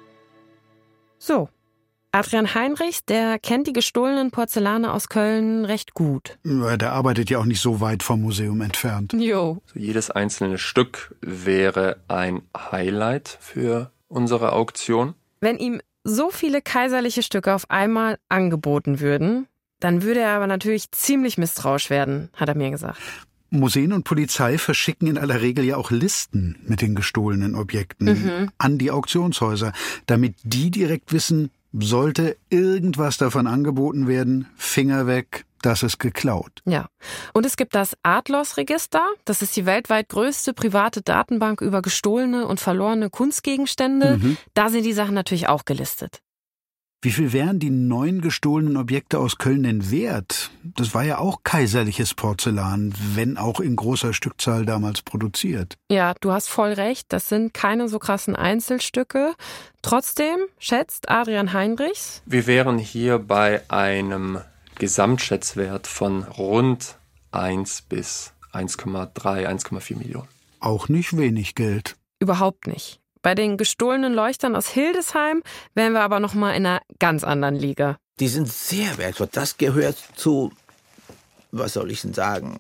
S1: So, Adrian Heinrichs, der kennt die gestohlenen Porzellane aus Köln recht gut.
S2: Ja, der arbeitet ja auch nicht so weit vom Museum entfernt.
S1: Jo.
S13: So, jedes einzelne Stück wäre ein Highlight für unsere Auktion.
S1: Wenn ihm so viele kaiserliche Stücke auf einmal angeboten würden, dann würde er aber natürlich ziemlich misstrauisch werden, hat er mir gesagt.
S2: Museen und Polizei verschicken in aller Regel ja auch Listen mit den gestohlenen Objekten mhm. an die Auktionshäuser, damit die direkt wissen, sollte irgendwas davon angeboten werden, Finger weg, das ist geklaut.
S1: Ja, und es gibt das Atlos-Register. Das ist die weltweit größte private Datenbank über gestohlene und verlorene Kunstgegenstände. Mhm. Da sind die Sachen natürlich auch gelistet.
S2: Wie viel wären die neun gestohlenen Objekte aus Köln denn wert? Das war ja auch kaiserliches Porzellan, wenn auch in großer Stückzahl damals produziert.
S1: Ja, du hast voll recht, das sind keine so krassen Einzelstücke. Trotzdem schätzt Adrian Heinrichs:
S13: Wir wären hier bei einem Gesamtschätzwert von rund eins bis eins Komma drei, eins Komma vier Millionen.
S2: Auch nicht wenig Geld.
S1: Überhaupt nicht. Bei den gestohlenen Leuchtern aus Hildesheim wären wir aber noch mal in einer ganz anderen Liga.
S14: Die sind sehr wertvoll. Das gehört zu, was soll ich denn sagen,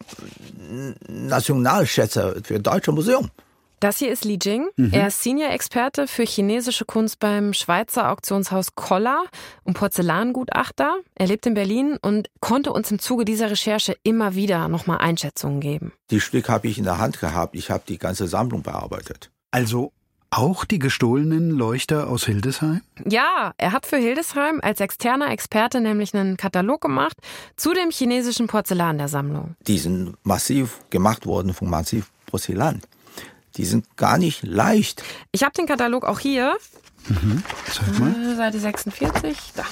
S14: Nationalschätzer für das Deutsche Museum.
S1: Das hier ist Li Jing. Mhm. Er ist Senior-Experte für chinesische Kunst beim Schweizer Auktionshaus Koller und Porzellangutachter. Er lebt in Berlin und konnte uns im Zuge dieser Recherche immer wieder noch mal Einschätzungen geben.
S14: Die Stück habe ich in der Hand gehabt. Ich habe die ganze Sammlung bearbeitet.
S2: Also auch die gestohlenen Leuchter aus Hildesheim?
S1: Ja, er hat für Hildesheim als externer Experte nämlich einen Katalog gemacht zu dem chinesischen Porzellan der Sammlung.
S14: Die sind massiv gemacht worden von massiv Porzellan. Die sind gar nicht leicht.
S1: Ich habe den Katalog auch hier.
S2: Mhm. Zeig mal.
S1: Seite sechsundvierzig. Da.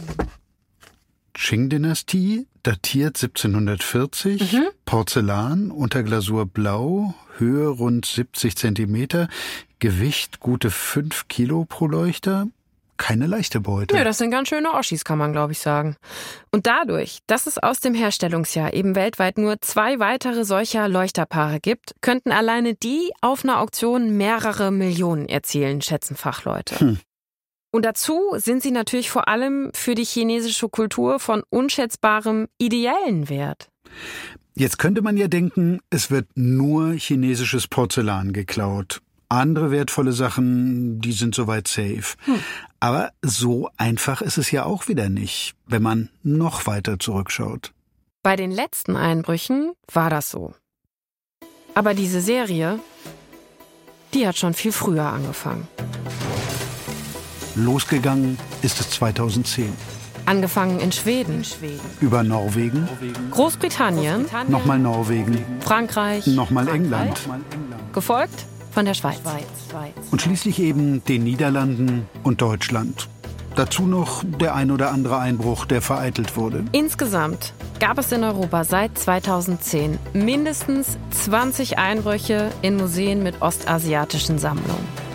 S2: Qing-Dynastie, datiert siebzehnhundertvierzig, mhm. Porzellan, unter Glasur blau, Höhe rund siebzig Zentimeter, Gewicht gute fünf Kilo pro Leuchter. Keine leichte Beute.
S1: Ja, das sind ganz schöne Oschis, kann man glaube ich sagen. Und dadurch, dass es aus dem Herstellungsjahr eben weltweit nur zwei weitere solcher Leuchterpaare gibt, könnten alleine die auf einer Auktion mehrere Millionen erzielen, schätzen Fachleute. Hm. Und dazu sind sie natürlich vor allem für die chinesische Kultur von unschätzbarem ideellen Wert.
S2: Jetzt könnte man ja denken, es wird nur chinesisches Porzellan geklaut. Andere wertvolle Sachen, die sind soweit safe. Hm. Aber so einfach ist es ja auch wieder nicht, wenn man noch weiter zurückschaut.
S1: Bei den letzten Einbrüchen war das so. Aber diese Serie, die hat schon viel früher angefangen.
S2: Losgegangen ist es zweitausendzehn.
S1: Angefangen in Schweden,
S2: über Norwegen,
S1: Großbritannien,
S2: nochmal Norwegen,
S1: Frankreich,
S2: nochmal England,
S1: gefolgt von der Schweiz.
S2: Und schließlich eben den Niederlanden und Deutschland. Dazu noch der ein oder andere Einbruch, der vereitelt wurde.
S1: Insgesamt gab es in Europa seit zweitausendzehn mindestens zwanzig Einbrüche in Museen mit ostasiatischen Sammlungen.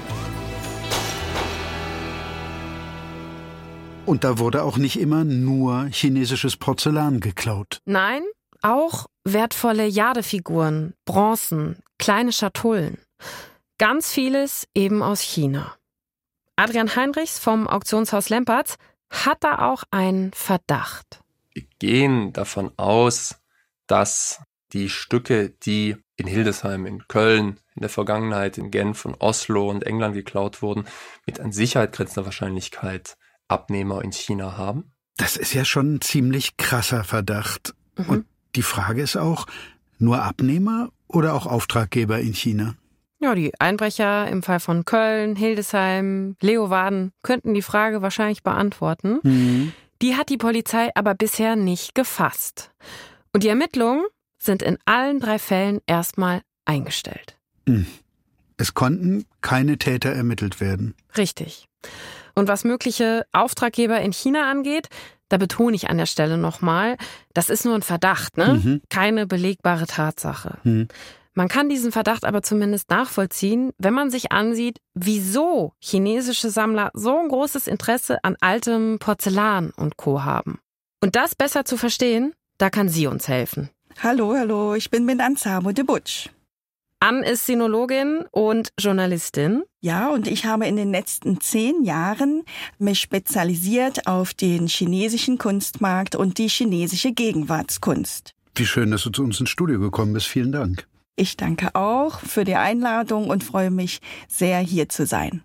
S2: Und da wurde auch nicht immer nur chinesisches Porzellan geklaut.
S1: Nein, auch wertvolle Jadefiguren, Bronzen, kleine Schatullen. Ganz vieles eben aus China. Adrian Heinrichs vom Auktionshaus Lempertz hat da auch einen Verdacht.
S13: Wir gehen davon aus, dass die Stücke, die in Hildesheim, in Köln, in der Vergangenheit in Genf und Oslo und England geklaut wurden, mit an Sicherheit grenzender Wahrscheinlichkeit Abnehmer in China haben?
S2: Das ist ja schon ein ziemlich krasser Verdacht. Mhm. Und die Frage ist auch, nur Abnehmer oder auch Auftraggeber in China?
S1: Ja, die Einbrecher im Fall von Köln, Hildesheim, Leeuwarden könnten die Frage wahrscheinlich beantworten. Mhm. Die hat die Polizei aber bisher nicht gefasst. Und die Ermittlungen sind in allen drei Fällen erstmal eingestellt.
S2: Mhm. Es konnten keine Täter ermittelt werden.
S1: Richtig. Und was mögliche Auftraggeber in China angeht, da betone ich an der Stelle nochmal, das ist nur ein Verdacht, ne? Mhm. Keine belegbare Tatsache. Mhm. Man kann diesen Verdacht aber zumindest nachvollziehen, wenn man sich ansieht, wieso chinesische Sammler so ein großes Interesse an altem Porzellan und Co. haben. Und das besser zu verstehen, da kann sie uns helfen.
S15: Hallo, hallo, ich bin Minanzamo de Butsch.
S1: Ann ist Sinologin und Journalistin.
S15: Ja, und ich habe in den letzten zehn Jahren mich spezialisiert auf den chinesischen Kunstmarkt und die chinesische Gegenwartskunst.
S2: Wie schön, dass du zu uns ins Studio gekommen bist. Vielen Dank.
S15: Ich danke auch für die Einladung und freue mich sehr, hier zu sein.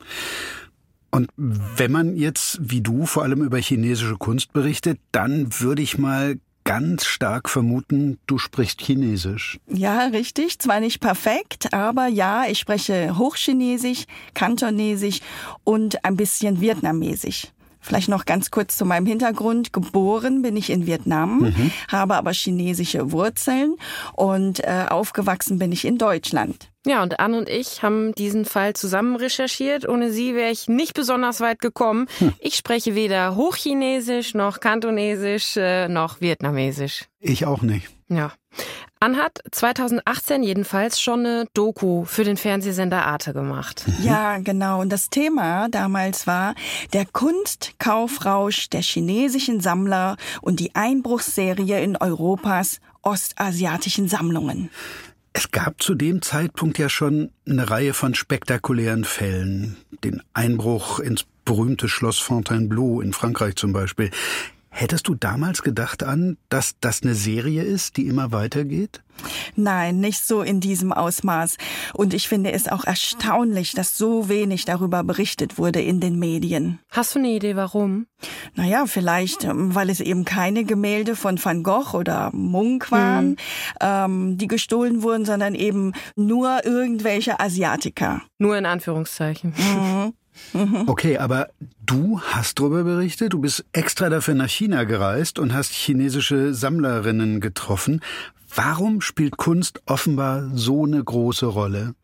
S2: Und wenn man jetzt, wie du, vor allem über chinesische Kunst berichtet, dann würde ich mal ganz stark vermuten, du sprichst Chinesisch.
S15: Ja, richtig. Zwar nicht perfekt, aber ja, ich spreche Hochchinesisch, Kantonesisch und ein bisschen Vietnamesisch. Vielleicht noch ganz kurz zu meinem Hintergrund. Geboren bin ich in Vietnam, mhm. habe aber chinesische Wurzeln und äh, aufgewachsen bin ich in Deutschland.
S1: Ja, und Ann und ich haben diesen Fall zusammen recherchiert. Ohne sie wäre ich nicht besonders weit gekommen. Hm. Ich spreche weder Hochchinesisch, noch Kantonesisch, äh, noch Vietnamesisch.
S2: Ich auch nicht.
S1: Ja. Ann hat zweitausendachtzehn jedenfalls schon eine Doku für den Fernsehsender Arte gemacht.
S15: Ja, genau. Und das Thema damals war der Kunstkaufrausch der chinesischen Sammler und die Einbruchsserie in Europas ostasiatischen Sammlungen.
S2: Es gab zu dem Zeitpunkt ja schon eine Reihe von spektakulären Fällen. Den Einbruch ins berühmte Schloss Fontainebleau in Frankreich zum Beispiel. Hättest du damals gedacht, Ann, dass das eine Serie ist, die immer weitergeht?
S15: Nein, nicht so in diesem Ausmaß. Und ich finde es auch erstaunlich, dass so wenig darüber berichtet wurde in den Medien.
S1: Hast du eine Idee, warum?
S15: Naja, vielleicht, weil es eben keine Gemälde von Van Gogh oder Munch waren, mhm. ähm, die gestohlen wurden, sondern eben nur irgendwelche Asiatiker.
S1: Nur in Anführungszeichen.
S15: Mhm.
S2: Okay, aber du hast darüber berichtet, du bist extra dafür nach China gereist und hast chinesische Sammlerinnen getroffen. Warum spielt Kunst offenbar so eine große Rolle?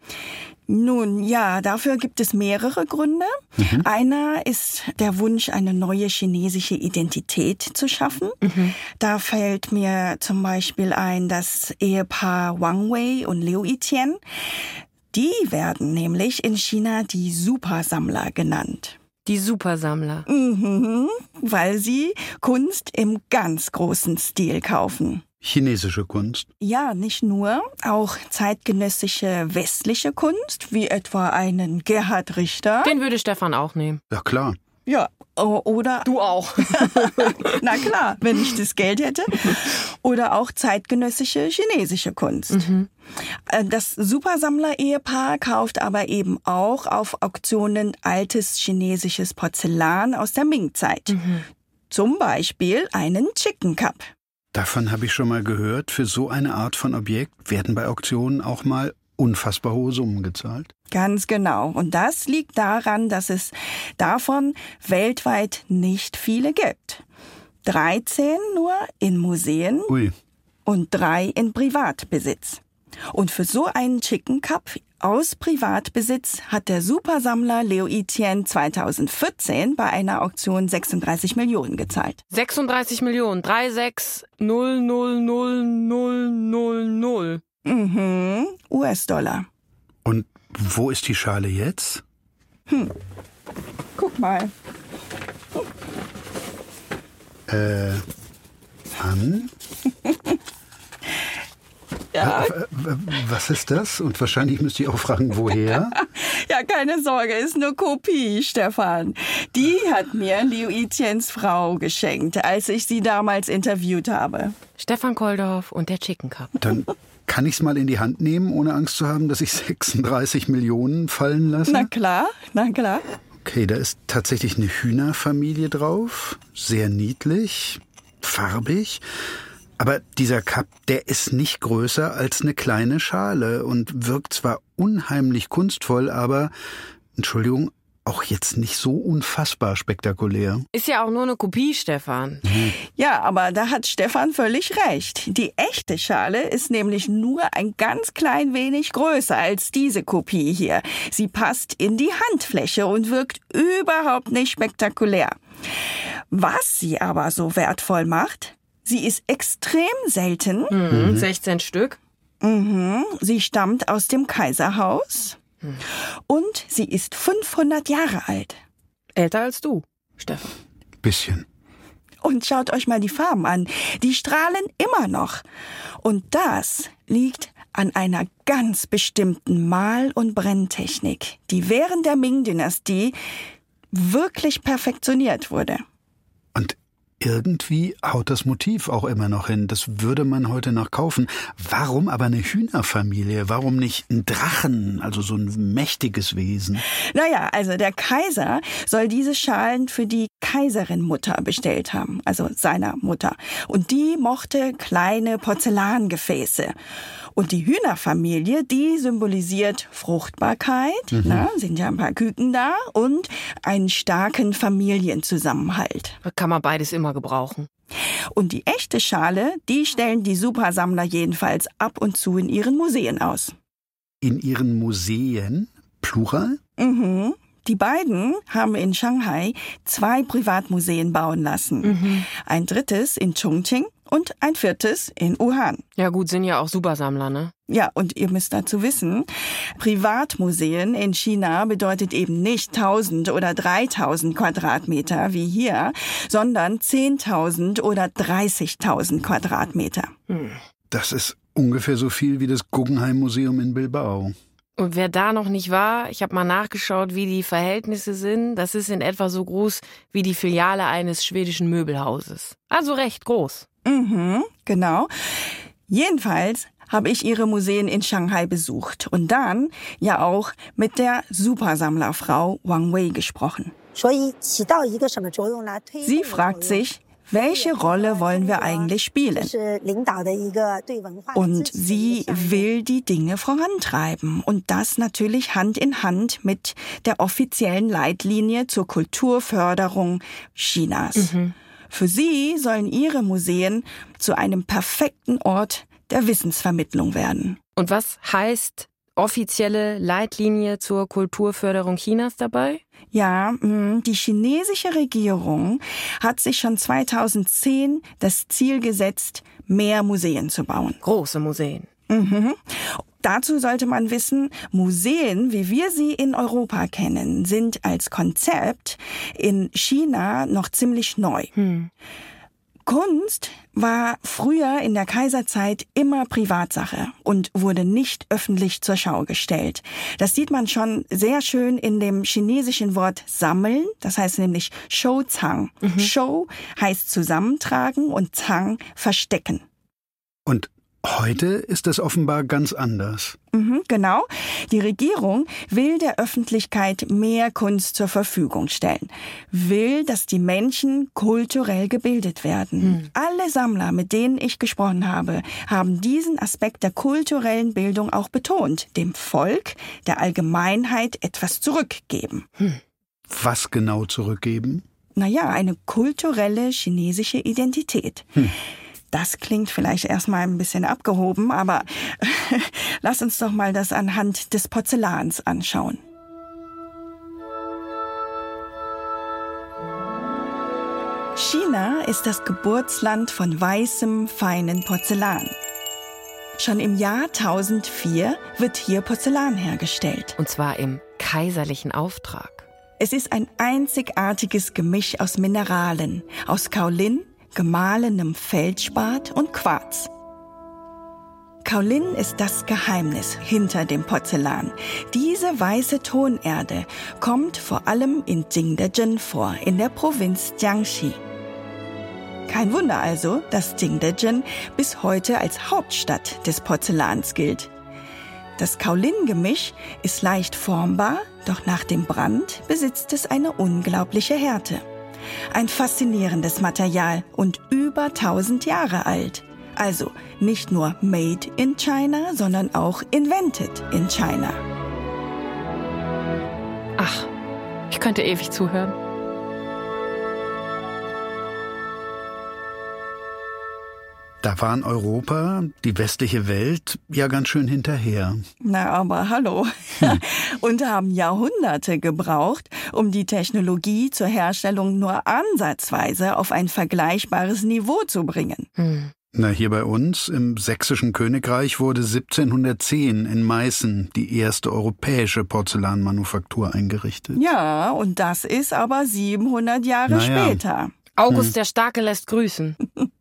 S15: Nun ja, dafür gibt es mehrere Gründe. Mhm. Einer ist der Wunsch, eine neue chinesische Identität zu schaffen. Mhm. Da fällt mir zum Beispiel ein das Ehepaar Wang Wei und Liu Yiqian. Die werden nämlich in China die Supersammler genannt.
S1: Die Supersammler?
S15: Mhm, weil sie Kunst im ganz großen Stil kaufen.
S2: Chinesische Kunst?
S15: Ja, nicht nur. Auch zeitgenössische westliche Kunst, wie etwa einen Gerhard Richter.
S1: Den würde Stefan auch nehmen.
S2: Ja, klar.
S15: Ja, oder...
S1: Du auch.
S15: Na klar, wenn ich das Geld hätte. Oder auch zeitgenössische chinesische Kunst. Mhm. Das Supersammler-Ehepaar kauft aber eben auch auf Auktionen altes chinesisches Porzellan aus der Ming-Zeit. Mhm. Zum Beispiel einen Chicken Cup.
S2: Davon habe ich schon mal gehört. Für so eine Art von Objekt werden bei Auktionen auch mal unfassbar hohe Summen gezahlt.
S15: Ganz genau. Und das liegt daran, dass es davon weltweit nicht viele gibt. dreizehn nur in Museen
S2: Ui.
S15: und drei in Privatbesitz. Und für so einen Chicken Cup aus Privatbesitz hat der Supersammler Leo Etienne zweitausendvierzehn bei einer Auktion sechsunddreißig Millionen gezahlt.
S1: sechsunddreißig Millionen, drei sechs null null null null null null.
S15: Mhm, U S-Dollar.
S2: Und wo ist die Schale jetzt?
S15: Hm. Guck mal.
S2: Äh, an?
S15: Ja.
S2: Was ist das? Und wahrscheinlich müsst ihr auch fragen, woher?
S15: Ja, keine Sorge, ist nur Kopie, Stefan. Die hat mir Leo Etiennes Frau geschenkt, als ich sie damals interviewt habe.
S1: Stefan Koldorf und der Chicken Cup.
S2: Dann kann ich es mal in die Hand nehmen, ohne Angst zu haben, dass ich sechsunddreißig Millionen fallen lasse?
S15: Na klar, na klar.
S2: Okay, da ist tatsächlich eine Hühnerfamilie drauf. Sehr niedlich, farbig. Aber dieser Cup, der ist nicht größer als eine kleine Schale und wirkt zwar unheimlich kunstvoll, aber, Entschuldigung, auch jetzt nicht so unfassbar spektakulär.
S1: Ist ja auch nur eine Kopie, Stefan.
S2: Mhm.
S15: Ja, aber da hat Stefan völlig recht. Die echte Schale ist nämlich nur ein ganz klein wenig größer als diese Kopie hier. Sie passt in die Handfläche und wirkt überhaupt nicht spektakulär. Was sie aber so wertvoll macht: sie ist extrem selten.
S1: Mhm. sechzehn Stück.
S15: Mhm. Sie stammt aus dem Kaiserhaus. Mhm. Und sie ist fünfhundert Jahre alt.
S1: Älter als du, Stefan.
S2: Bisschen.
S15: Und schaut euch mal die Farben an. Die strahlen immer noch. Und das liegt an einer ganz bestimmten Mal- und Brenntechnik, die während der Ming-Dynastie wirklich perfektioniert wurde.
S2: Und irgendwie haut das Motiv auch immer noch hin. Das würde man heute noch kaufen. Warum aber eine Hühnerfamilie? Warum nicht ein Drachen, also so ein mächtiges Wesen?
S15: Naja, also der Kaiser soll diese Schalen für die Kaiserin-Mutter bestellt haben, also seiner Mutter. Und die mochte kleine Porzellangefäße. Und die Hühnerfamilie, die symbolisiert Fruchtbarkeit, mhm. na, sind ja ein paar Küken da, und einen starken Familienzusammenhalt.
S1: Da kann man beides immer gebrauchen.
S15: Und die echte Schale, die stellen die Supersammler jedenfalls ab und zu in ihren Museen aus.
S2: In ihren Museen? Plural?
S15: Mhm. Die beiden haben in Shanghai zwei Privatmuseen bauen lassen. Mhm. Ein drittes in Chongqing und ein viertes in Wuhan.
S1: Ja gut, sind ja auch Supersammler, ne?
S15: Ja, und ihr müsst dazu wissen, Privatmuseen in China bedeutet eben nicht tausend oder dreitausend Quadratmeter wie hier, sondern zehntausend oder dreißigtausend Quadratmeter.
S1: Hm.
S2: Das ist ungefähr so viel wie das Guggenheim Museum in Bilbao.
S1: Und wer da noch nicht war, ich habe mal nachgeschaut, wie die Verhältnisse sind. Das ist in etwa so groß wie die Filiale eines schwedischen Möbelhauses. Also recht groß.
S15: Mhm, genau. Jedenfalls habe ich ihre Museen in Shanghai besucht und dann ja auch mit der Supersammlerfrau Wang Wei gesprochen. Sie fragt sich, welche Rolle wollen wir eigentlich spielen? Und sie will die Dinge vorantreiben. Und das natürlich Hand in Hand mit der offiziellen Leitlinie zur Kulturförderung Chinas. Mhm. Für sie sollen ihre Museen zu einem perfekten Ort der Wissensvermittlung werden.
S1: Und was heißt offizielle Leitlinie zur Kulturförderung Chinas dabei?
S15: Ja, die chinesische Regierung hat sich schon zweitausendzehn das Ziel gesetzt, mehr Museen zu bauen.
S1: Große Museen.
S15: Mhm. Dazu sollte man wissen, Museen, wie wir sie in Europa kennen, sind als Konzept in China noch ziemlich neu. Hm. Kunst war früher in der Kaiserzeit immer Privatsache und wurde nicht öffentlich zur Schau gestellt. Das sieht man schon sehr schön in dem chinesischen Wort sammeln, das heißt nämlich Shouzang. Mhm. Show heißt zusammentragen und Zang verstecken.
S2: Und heute ist das offenbar ganz anders.
S15: Mhm, genau. Die Regierung will der Öffentlichkeit mehr Kunst zur Verfügung stellen. Will, dass die Menschen kulturell gebildet werden. Mhm. Alle Sammler, mit denen ich gesprochen habe, haben diesen Aspekt der kulturellen Bildung auch betont. Dem Volk, der Allgemeinheit etwas zurückgeben.
S2: Mhm. Was genau zurückgeben?
S15: Naja, eine kulturelle chinesische Identität. Hm. Das klingt vielleicht erstmal ein bisschen abgehoben, aber lass uns doch mal das anhand des Porzellans anschauen. China ist das Geburtsland von weißem, feinen Porzellan. Schon im Jahr tausendvier wird hier Porzellan hergestellt.
S1: Und zwar im kaiserlichen Auftrag.
S15: Es ist ein einzigartiges Gemisch aus Mineralen, aus Kaolin, gemahlenem Feldspat und Quarz. Kaolin ist das Geheimnis hinter dem Porzellan. Diese weiße Tonerde kommt vor allem in Jingdezhen vor, in der Provinz Jiangxi. Kein Wunder also, dass Jingdezhen bis heute als Hauptstadt des Porzellans gilt. Das Kaolin-Gemisch ist leicht formbar, doch nach dem Brand besitzt es eine unglaubliche Härte. Ein faszinierendes Material und über tausend Jahre alt. Also nicht nur made in China, sondern auch invented in China.
S1: Ach, ich könnte ewig zuhören.
S2: Da waren Europa, die westliche Welt, ja ganz schön hinterher.
S15: Na, aber hallo. Hm. Und haben Jahrhunderte gebraucht, um die Technologie zur Herstellung nur ansatzweise auf ein vergleichbares Niveau zu bringen.
S2: Hm. Na, hier bei uns im Sächsischen Königreich wurde siebzehnhundertzehn in Meißen die erste europäische Porzellanmanufaktur eingerichtet.
S15: Ja, und das ist aber siebenhundert Jahre
S2: naja.
S15: später.
S1: August
S2: Hm.
S1: der Starke lässt grüßen.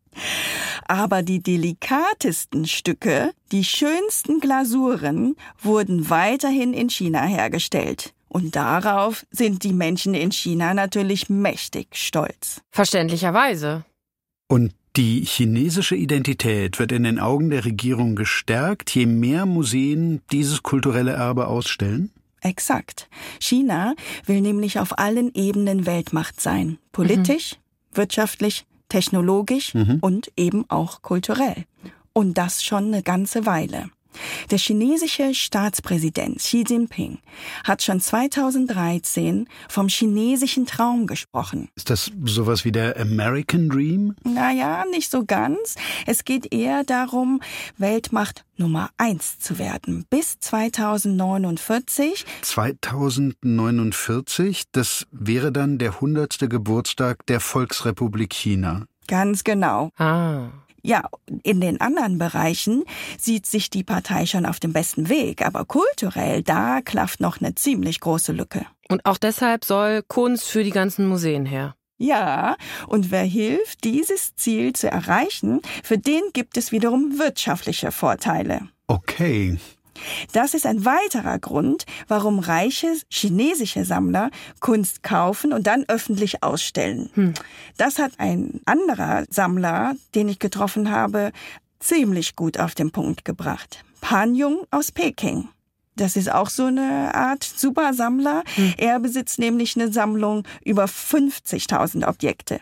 S15: Aber die delikatesten Stücke, die schönsten Glasuren, wurden weiterhin in China hergestellt. Und darauf sind die Menschen in China natürlich mächtig stolz.
S1: Verständlicherweise.
S2: Und die chinesische Identität wird in den Augen der Regierung gestärkt, je mehr Museen dieses kulturelle Erbe ausstellen?
S15: Exakt. China will nämlich auf allen Ebenen Weltmacht sein. Politisch, mhm. wirtschaftlich, technologisch mhm. und eben auch kulturell. Und das schon eine ganze Weile. Der chinesische Staatspräsident Xi Jinping hat schon zweitausenddreizehn vom chinesischen Traum gesprochen.
S2: Ist das sowas wie der American Dream?
S15: Naja, nicht so ganz. Es geht eher darum, Weltmacht Nummer eins zu werden. Bis zweitausendneunundvierzig.
S2: zweitausendneunundvierzig, das wäre dann der hundertste Geburtstag der Volksrepublik China.
S15: Ganz genau.
S1: Ah.
S15: Ja, in den anderen Bereichen sieht sich die Partei schon auf dem besten Weg, aber kulturell, da klafft noch eine ziemlich große Lücke.
S1: Und auch deshalb soll Kunst für die ganzen Museen her.
S15: Ja, und wer hilft, dieses Ziel zu erreichen, für den gibt es wiederum wirtschaftliche Vorteile.
S2: Okay.
S15: Das ist ein weiterer Grund, warum reiche chinesische Sammler Kunst kaufen und dann öffentlich ausstellen. Hm. Das hat ein anderer Sammler, den ich getroffen habe, ziemlich gut auf den Punkt gebracht. Pan Yung aus Peking. Das ist auch so eine Art Supersammler. Hm. Er besitzt nämlich eine Sammlung über fünfzigtausend Objekte.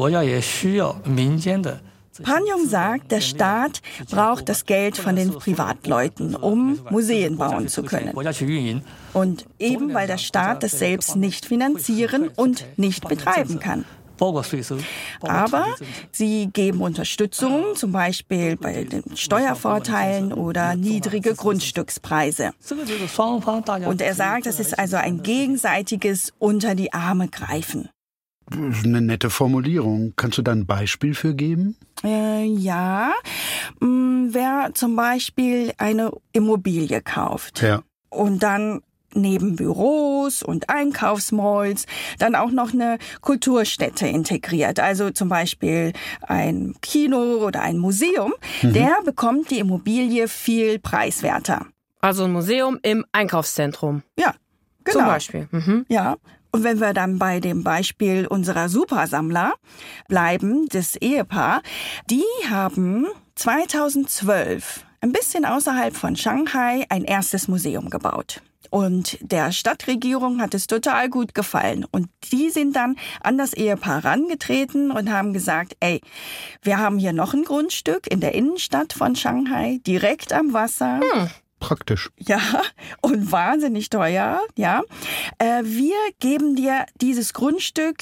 S15: Pan Yung sagt, der Staat braucht das Geld von den Privatleuten, um Museen bauen zu können. Und eben weil der Staat das selbst nicht finanzieren und nicht betreiben kann. Aber sie geben Unterstützung, zum Beispiel bei den Steuervorteilen oder niedrige Grundstückspreise. Und er sagt, es ist also ein gegenseitiges Unter die Arme greifen.
S2: Eine nette Formulierung. Kannst du da ein Beispiel für geben?
S15: Äh, ja. Wer zum Beispiel eine Immobilie kauft
S2: ja.
S15: und dann neben Büros und Einkaufsmalls dann auch noch eine Kulturstätte integriert, also zum Beispiel ein Kino oder ein Museum, mhm. der bekommt die Immobilie viel preiswerter.
S1: Also ein Museum im Einkaufszentrum.
S15: Ja, genau.
S1: Zum Beispiel. Mhm.
S15: Ja. Und wenn wir dann bei dem Beispiel unserer Supersammler bleiben, das Ehepaar, die haben zweitausendzwölf ein bisschen außerhalb von Shanghai ein erstes Museum gebaut. Und der Stadtregierung hat es total gut gefallen. Und die sind dann an das Ehepaar rangetreten und haben gesagt, ey, wir haben hier noch ein Grundstück in der Innenstadt von Shanghai, direkt am Wasser.
S2: Hm. Praktisch.
S15: Ja, und wahnsinnig teuer, ja. Äh, wir geben dir dieses Grundstück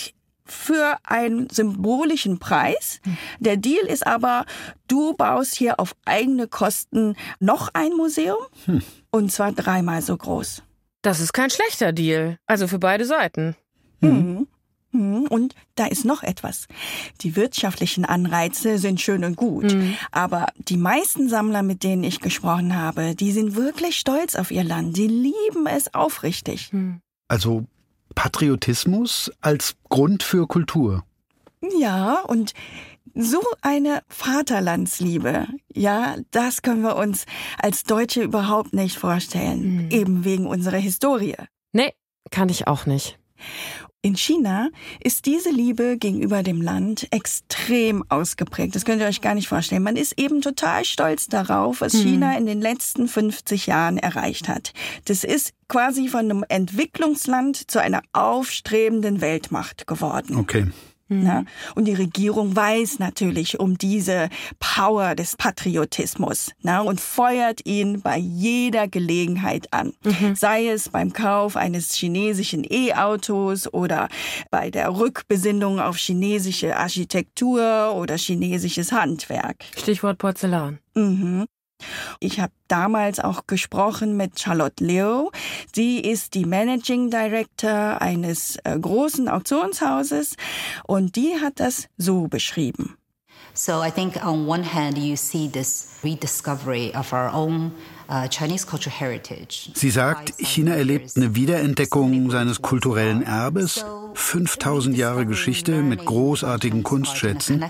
S15: für einen symbolischen Preis. Der Deal ist aber, du baust hier auf eigene Kosten noch ein Museum, hm. und zwar dreimal so groß.
S1: Das ist kein schlechter Deal, also für beide Seiten.
S15: Hm. Hm. Und da ist noch etwas. Die wirtschaftlichen Anreize sind schön und gut, hm. aber die meisten Sammler, mit denen ich gesprochen habe, die sind wirklich stolz auf ihr Land. Die lieben es aufrichtig.
S1: Hm.
S2: Also Patriotismus als Grund für Kultur.
S15: Ja, und so eine Vaterlandsliebe, ja, das können wir uns als Deutsche überhaupt nicht vorstellen, mhm. eben wegen unserer Historie.
S1: Nee, kann ich auch nicht.
S15: In China ist diese Liebe gegenüber dem Land extrem ausgeprägt. Das könnt ihr euch gar nicht vorstellen. Man ist eben total stolz darauf, was China in den letzten fünfzig Jahren erreicht hat. Das ist quasi von einem Entwicklungsland zu einer aufstrebenden Weltmacht geworden.
S2: Okay.
S15: Ja, und die Regierung weiß natürlich um diese Power des Patriotismus, na, und feuert ihn bei jeder Gelegenheit an. Mhm. Sei es beim Kauf eines chinesischen E-Autos oder bei der Rückbesinnung auf chinesische Architektur oder chinesisches Handwerk.
S1: Stichwort Porzellan.
S15: Mhm. Ich habe damals auch gesprochen mit Charlotte Liu. Sie ist die Managing Director eines äh, großen Auktionshauses und die hat das so beschrieben.
S16: So I think on one hand you see this rediscovery of our own uh, Chinese cultural heritage.
S2: Sie sagt, China erlebt eine Wiederentdeckung seines kulturellen Erbes, fünftausend Jahre Geschichte mit großartigen Kunstschätzen.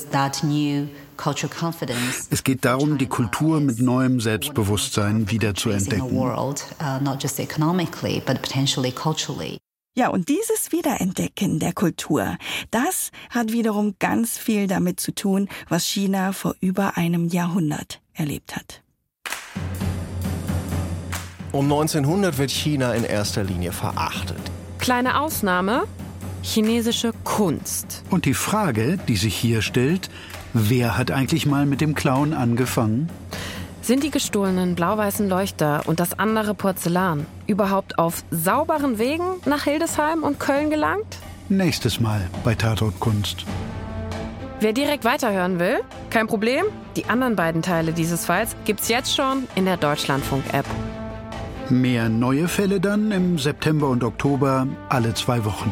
S2: Es geht darum, die Kultur mit neuem Selbstbewusstsein wieder zu entdecken.
S15: Ja, und dieses Wiederentdecken der Kultur, das hat wiederum ganz viel damit zu tun, was China vor über einem Jahrhundert erlebt hat.
S9: Um neunzehnhundert wird China in erster Linie verachtet.
S1: Kleine Ausnahme, chinesische Kunst.
S2: Und die Frage, die sich hier stellt, wer hat eigentlich mal mit dem Klauen angefangen?
S1: Sind die gestohlenen blau-weißen Leuchter und das andere Porzellan überhaupt auf sauberen Wegen nach Hildesheim und Köln gelangt?
S2: Nächstes Mal bei Tatort Kunst.
S1: Wer direkt weiterhören will, kein Problem. Die anderen beiden Teile dieses Falls gibt's jetzt schon in der Deutschlandfunk-App.
S2: Mehr neue Fälle dann im September und Oktober alle zwei Wochen.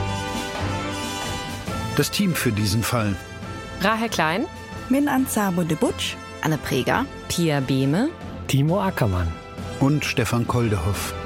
S2: Das Team für diesen Fall:
S1: Rahel Klein,
S15: Min-An Sabo de Butsch,
S1: Anne Preger, Pia Behme,
S17: Timo Ackermann
S2: und Stefan Koldehoff.